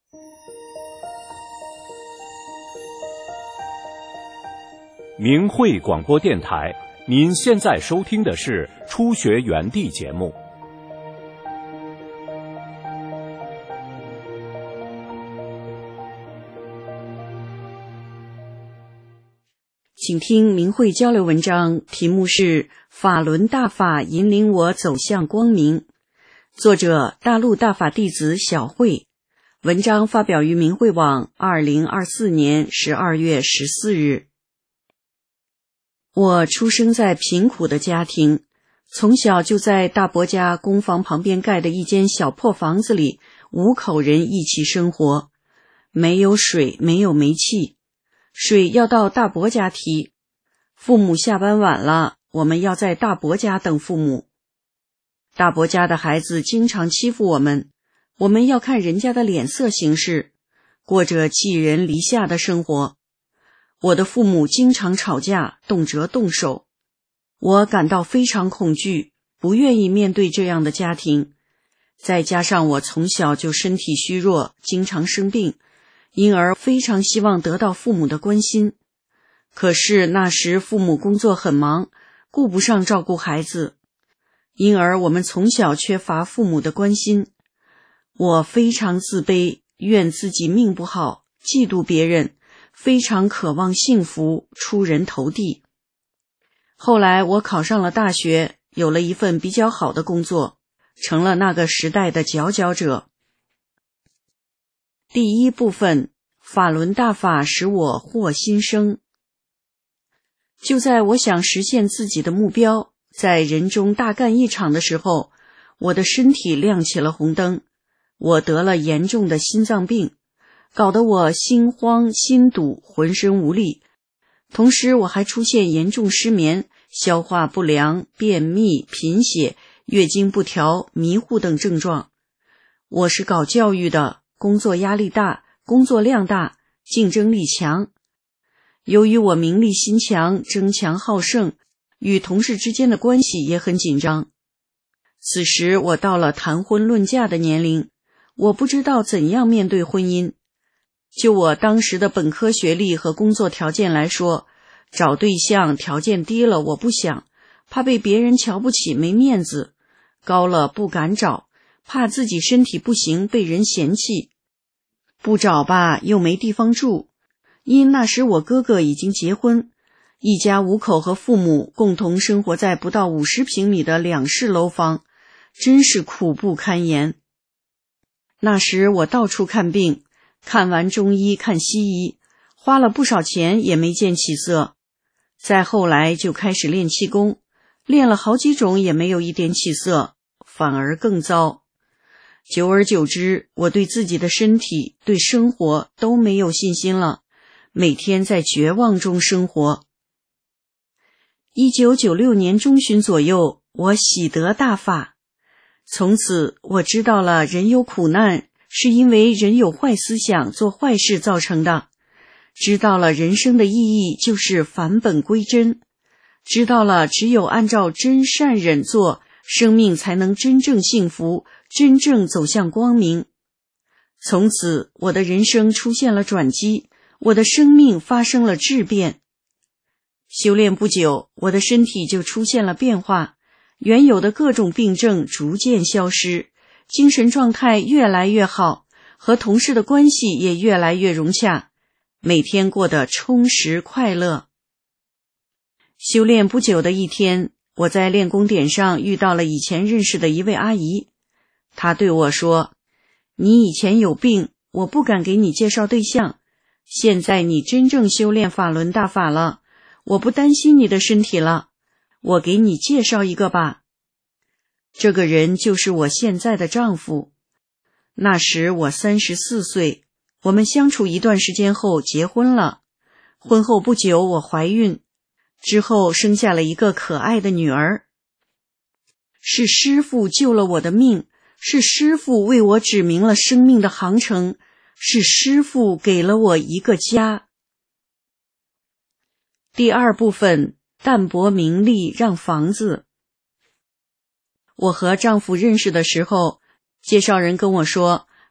明慧广播电台，您现在收听的是初学园地节目。 请听明慧交流文章，题目是法轮大法引领我走向光明，作者大陆大法弟子小慧，文章发表于明慧网2024年12月14日。我出生在贫苦的家庭，从小就在大伯家工房旁边盖的一间小破房子里，5口人一起生活，没有水，没有煤气，水要到大伯家提，父母下班晚了，我们要在大伯家等父母。大伯家的孩子经常欺负我们要看人家的脸色行事，过着寄人篱下的生活。我的父母经常吵架，动辄动手，我感到非常恐惧，不愿意面对这样的家庭。再加上我从小就身体虚弱，经常生病，因而非常希望得到父母的关心。可是那时父母工作很忙，顾不上照顾孩子，因而我们从小缺乏父母的关心。我非常自卑，怨自己命不好，嫉妒别人，非常渴望幸福，出人头地。后来我考上了大学，有了一份比较好的工作，成了那个时代的佼佼者。第一部分，法轮大法使我获新生。就在我想实现自己的目标，在人中大干一场的时候，我的身体亮起了红灯，我得了严重的心脏病，搞得我心慌心堵，浑身无力。同时我还出现严重失眠、消化不良、便秘、贫血、月经不调、迷糊等症状。我是搞教育的，工作压力大，工作量大，竞争力强。由于我名利心强，争强好胜，与同事之间的关系也很紧张。此时我到了谈婚论嫁的年龄，我不知道怎样面对婚姻。就我当时的本科学历和工作条件来说，找对象条件低了我不想，怕被别人瞧不起没面子，高了不敢找，怕自己身体不行被人嫌弃，不找吧又没地方住。因那时我哥哥已经结婚，一家5口和父母共同生活在不到50平米的2室楼房，真是苦不堪言。那时我到处看病，看完中医看西医，花了不少钱也没见起色。再后来就开始练气功，练了好几种也没有一点起色，反而更糟。久而久之，我对自己的身体、对生活都没有信心了，每天在绝望中生活。1996年中旬左右，我喜得大法，从此我知道了人有苦难是因为人有坏思想做坏事造成的，知道了人生的意义就是返本归真，知道了只有按照真善忍做，生命才能真正幸福，真正走向光明。从此我的人生出现了转机，我的生命发生了质变。修炼不久，我的身体就出现了变化，原有的各种病症逐渐消失，精神状态越来越好，和同事的关系也越来越融洽，每天过得充实快乐。修炼不久的一天，我在练功点上遇到了以前认识的一位阿姨，她对我说：“你以前有病，我不敢给你介绍对象，现在你真正修炼法轮大法了，我不担心你的身体了，我给你介绍一个吧。”这个人就是我现在的丈夫。那时我34岁，我们相处一段时间后结婚了。婚后不久我怀孕，之后生下了一个可爱的女儿。是师父救了我的命，是师父为我指明了生命的航程，是师父给了我一个家。第二部分，淡泊名利让房子。我和丈夫认识的时候，介绍人跟我说，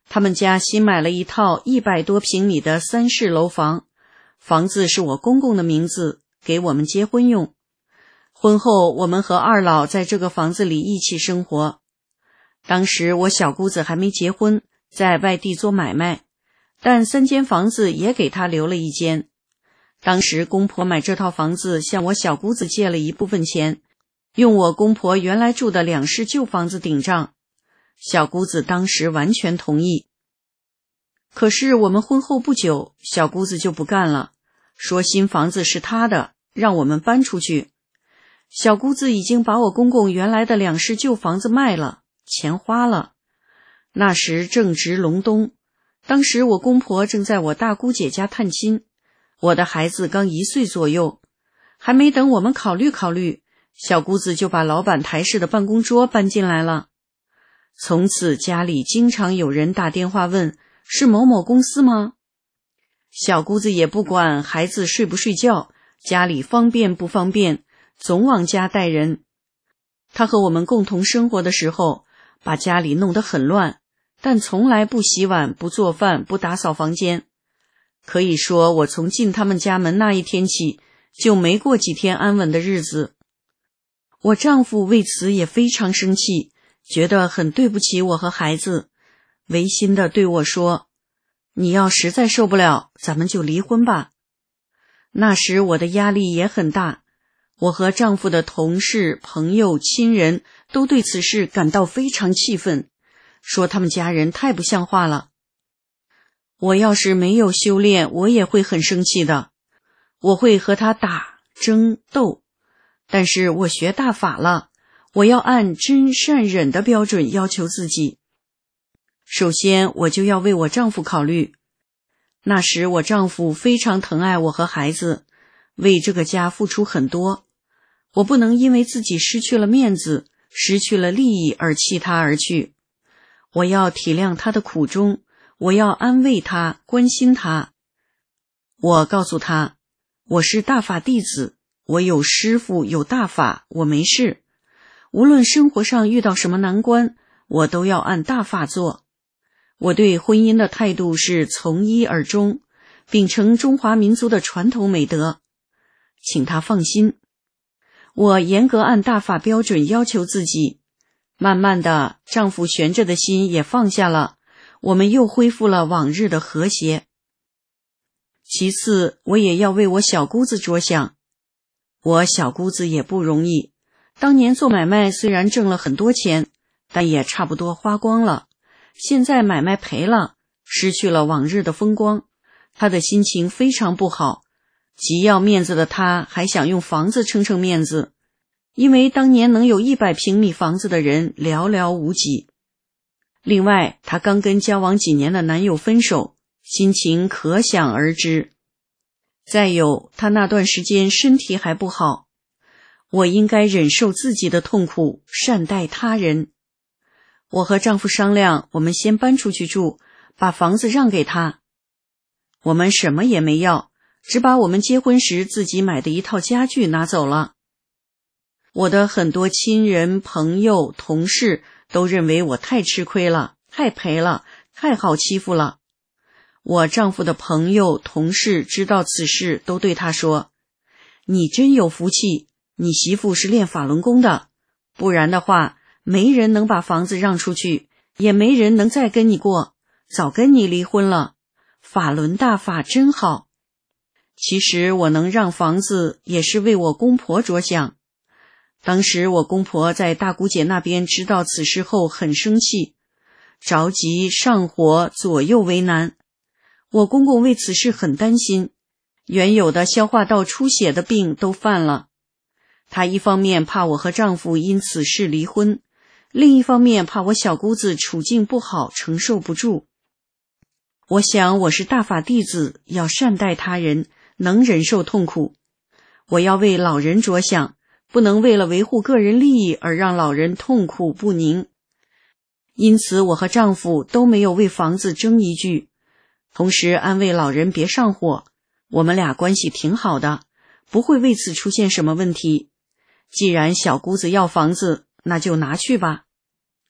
他们家新买了一套100多平米的3室楼房，房子是我公公的名字，给我们结婚用。婚后我们和二老在这个房子里一起生活。当时我小姑子还没结婚，在外地做买卖，但3间房子也给她留了一间。当时公婆买这套房子向我小姑子借了一部分钱，用我公婆原来住的2室旧房子顶账。小姑子当时完全同意。可是我们婚后不久，小姑子就不干了，说新房子是她的，让我们搬出去。小姑子已经把我公公原来的2室旧房子卖了，钱花了。那时正值隆冬，当时我公婆正在我大姑姐家探亲，我的孩子刚1岁左右，还没等我们考虑考虑，小姑子就把老板台式的办公桌搬进来了。从此家里经常有人打电话问，是某某公司吗？小姑子也不管孩子睡不睡觉，家里方便不方便，总往家带人。她和我们共同生活的时候，把家里弄得很乱，但从来不洗碗，不做饭，不打扫房间。可以说我从进他们家门那一天起，就没过几天安稳的日子。我丈夫为此也非常生气，觉得很对不起我和孩子，违心地对我说，你要实在受不了，咱们就离婚吧。那时我的压力也很大，我和丈夫的同事、朋友、亲人都对此事感到非常气愤，说他们家人太不像话了。我要是没有修炼，我也会很生气的，我会和他打、争、斗。但是我学大法了，我要按真善忍的标准要求自己。首先我就要为我丈夫考虑。那时我丈夫非常疼爱我和孩子，为这个家付出很多，我不能因为自己失去了面子，失去了利益而弃他而去。我要体谅他的苦衷，我要安慰他，关心他。我告诉他，我是大法弟子，我有师父，有大法，我没事。无论生活上遇到什么难关，我都要按大法做。我对婚姻的态度是从一而终，秉承中华民族的传统美德，请他放心。我严格按大法标准要求自己，慢慢的，丈夫悬着的心也放下了，我们又恢复了往日的和谐。其次，我也要为我小姑子着想。我小姑子也不容易，当年做买卖虽然挣了很多钱，但也差不多花光了。现在买卖赔了，失去了往日的风光，她的心情非常不好。极要面子的她还想用房子撑撑面子，因为当年能有100平米房子的人寥寥无几。另外，她刚跟交往几年的男友分手，心情可想而知。再有，她那段时间身体还不好，我应该忍受自己的痛苦，善待他人。我和丈夫商量，我们先搬出去住，把房子让给他。我们什么也没要，只把我们结婚时自己买的一套家具拿走了。我的很多亲人、朋友、同事都认为我太吃亏了，太赔了，太好欺负了。我丈夫的朋友、同事知道此事，都对他说，你真有福气，你媳妇是练法轮功的，不然的话没人能把房子让出去，也没人能再跟你过，早跟你离婚了。法轮大法真好。其实我能让房子也是为我公婆着想。当时我公婆在大姑姐那边知道此事后很生气，着急上火，左右为难。我公公为此事很担心，原有的消化道出血的病都犯了。他一方面怕我和丈夫因此事离婚，另一方面怕我小姑子处境不好，承受不住。我想我是大法弟子，要善待他人，能忍受痛苦。我要为老人着想，不能为了维护个人利益而让老人痛苦不宁。因此我和丈夫都没有为房子争一句，同时安慰老人别上火，我们俩关系挺好的，不会为此出现什么问题。既然小姑子要房子，那就拿去吧。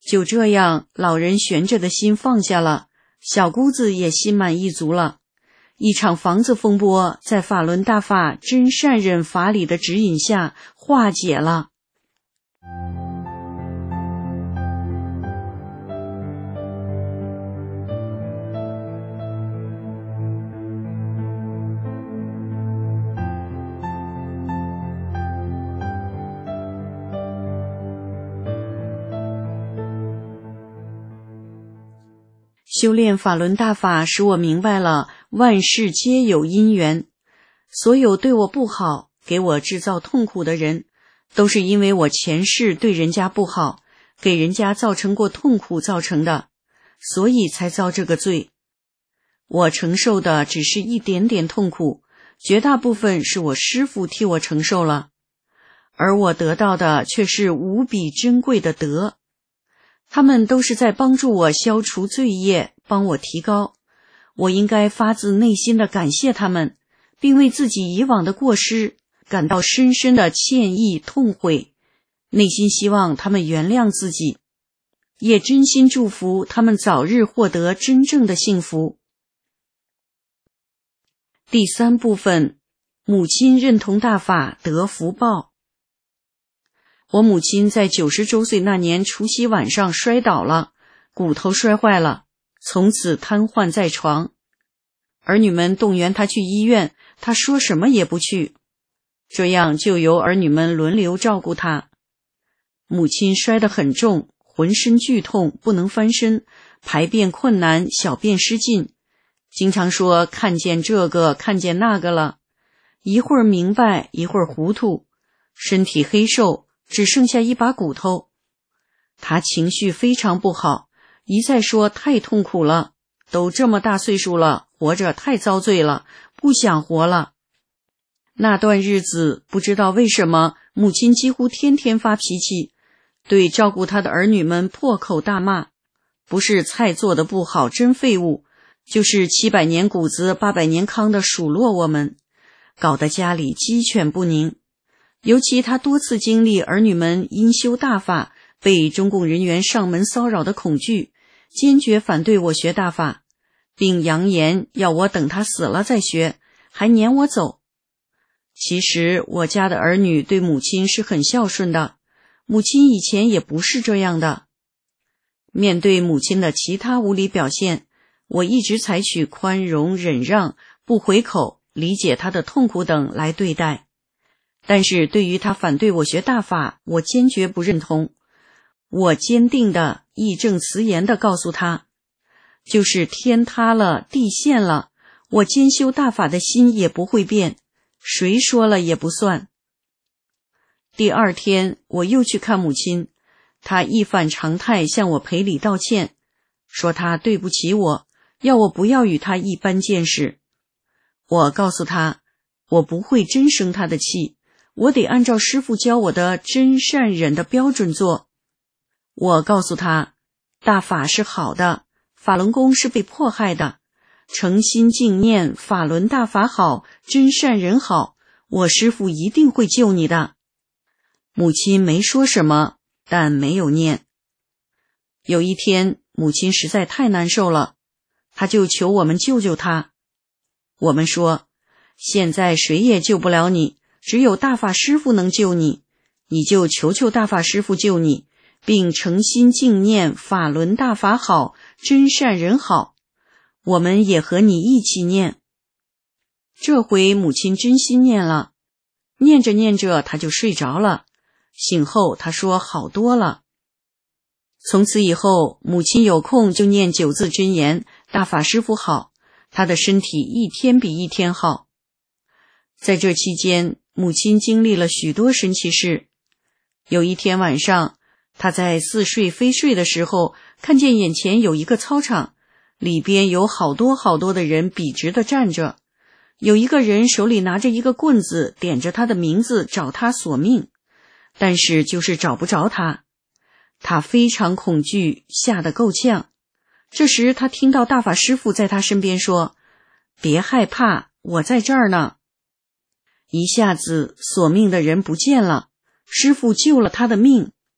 就这样，老人悬着的心放下了，小姑子也心满意足了。一场房子风波在法轮大法真善忍法理的指引下化解了。修炼法轮大法使我明白了万事皆有因缘，所有对我不好，给我制造痛苦的人，都是因为我前世对人家不好，给人家造成过痛苦造成的，所以才遭这个罪。我承受的只是一点点痛苦，绝大部分是我师父替我承受了，而我得到的却是无比珍贵的德。他们都是在帮助我消除罪业，帮我提高。我应该发自内心的感谢他们，并为自己以往的过失感到深深的歉意痛悔，内心希望他们原谅自己，也真心祝福他们早日获得真正的幸福。第三部分，母亲认同大法得福报。我母亲在90周岁那年除夕晚上摔倒了，骨头摔坏了，从此瘫痪在床。儿女们动员她去医院，她说什么也不去，这样就由儿女们轮流照顾她。母亲摔得很重，浑身剧痛，不能翻身，排便困难，小便失禁，经常说看见这个看见那个了，一会儿明白一会儿糊涂，身体黑瘦，只剩下一把骨头。他情绪非常不好，一再说太痛苦了，都这么大岁数了，活着太遭罪了，不想活了。那段日子不知道为什么，母亲几乎天天发脾气，对照顾她的儿女们破口大骂，不是菜做得不好真废物，就是700年谷子800年糠的数落我们，搞得家里鸡犬不宁。尤其他多次经历儿女们因修大法被中共人员上门骚扰的恐惧，坚决反对我学大法，并扬言要我等他死了再学，还撵我走。其实我家的儿女对母亲是很孝顺的，母亲以前也不是这样的。面对母亲的其他无理表现，我一直采取宽容忍让、不回口、理解她的痛苦等来对待。但是对于他反对我学大法，我坚决不认同。我坚定的义正辞严地告诉他，就是天塌了地陷了，我兼修大法的心也不会变，谁说了也不算。第二天我又去看母亲，她一反常态向我赔礼道歉，说她对不起我，要我不要与她一般见识。我告诉她，我不会真生她的气，我得按照师父教我的真善忍的标准做。我告诉他，大法是好的，法轮功是被迫害的，诚心敬念法轮大法好，真善忍好，我师父一定会救你的。母亲没说什么，但没有念。有一天，母亲实在太难受了，她就求我们救救她。我们说，现在谁也救不了你，只有大法师父能救你，你就求求大法师父救你，并诚心敬念法轮大法好，真善忍好，我们也和你一起念。这回母亲真心念了，念着念着她就睡着了，醒后她说好多了。从此以后，母亲有空就念9字真言，大法师父好，她的身体一天比一天好。在这期间，母亲经历了许多神奇事。有一天晚上，她在似睡非睡的时候，看见眼前有一个操场，里边有好多好多的人笔直地站着，有一个人手里拿着一个棍子，点着他的名字找他索命，但是就是找不着他。他非常恐惧，吓得够呛。这时他听到大法师父在他身边说，别害怕，我在这儿呢。一下子索命的人不见了，师父救了他的命。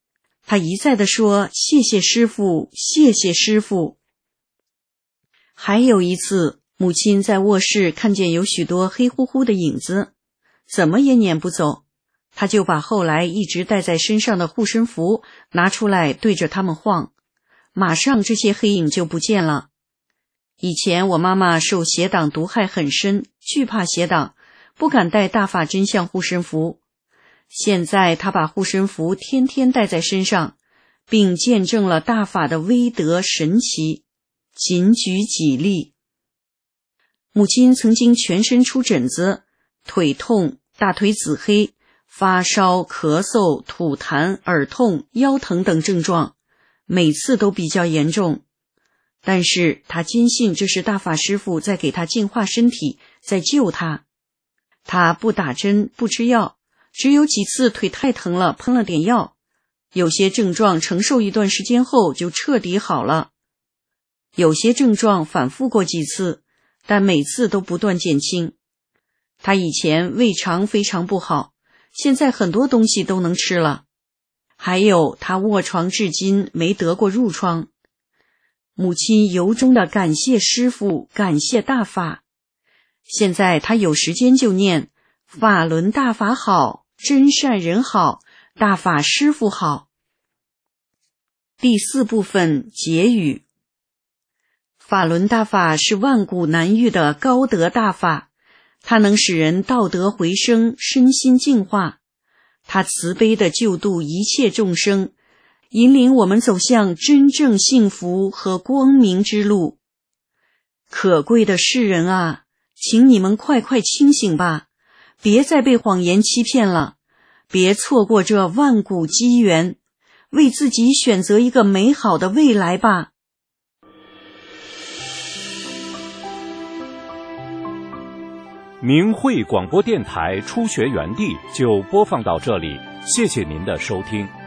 他一再地说：“谢谢师父，谢谢师父。”还有一次，母亲在卧室看见有许多黑乎乎的影子，怎么也撵不走，他就把后来一直带在身上的护身符拿出来对着他们晃，马上这些黑影就不见了。以前我妈妈受邪党毒害很深，惧怕邪党，不敢带大法真相护身符。现在她把护身符天天带在身上，并见证了大法的威德神奇，仅举几例。母亲曾经全身出疹子，腿痛，大腿紫黑，发烧、咳嗽、吐痰、耳痛、腰疼等症状，每次都比较严重。但是她坚信这是大法师父在给她净化身体，在救她。她不打针，不吃药，只有几次腿太疼了，喷了点药，有些症状承受一段时间后就彻底好了。有些症状反复过几次，但每次都不断减轻。他以前胃肠非常不好，现在很多东西都能吃了。还有他卧床至今没得过褥疮。母亲由衷的感谢师父，感谢大法。现在他有时间就念法轮大法好，真善人好，大法师父好。第4部分结语。法轮大法是万古难遇的高德大法，它能使人道德回升，身心净化。它慈悲地救度一切众生，引领我们走向真正幸福和光明之路。可贵的世人啊，请你们快快清醒吧，别再被谎言欺骗了，别错过这万古机缘，为自己选择一个美好的未来吧。 明慧广播电台初学园地就播放到这里，谢谢您的收听。